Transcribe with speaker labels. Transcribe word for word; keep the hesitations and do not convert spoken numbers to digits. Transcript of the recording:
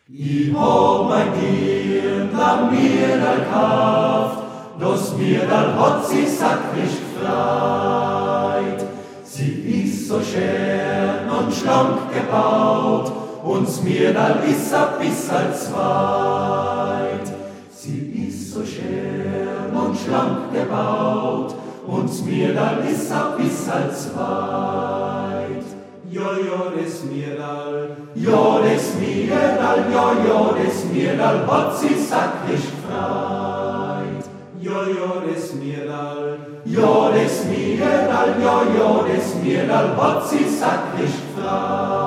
Speaker 1: I hab mein Dirndl mir dal kauft, das mir dal hat sie sackrig gefreit. Sie ist so schön und schlank gebaut, und mir dal ist a bissal zweit. Sie ist so schön und schlank gebaut, und mir dal ist a bissal zweit.
Speaker 2: Jo, jo, des Mirdal,
Speaker 1: Jo, des Mirdal, jo, jo, des Mirdal, hat sie sackrig gefreit.
Speaker 2: jo, jo, des Mirdal,
Speaker 1: Jo, des Mirdal, jo, jo, des Mirdal, hat sie sackrig gefreit.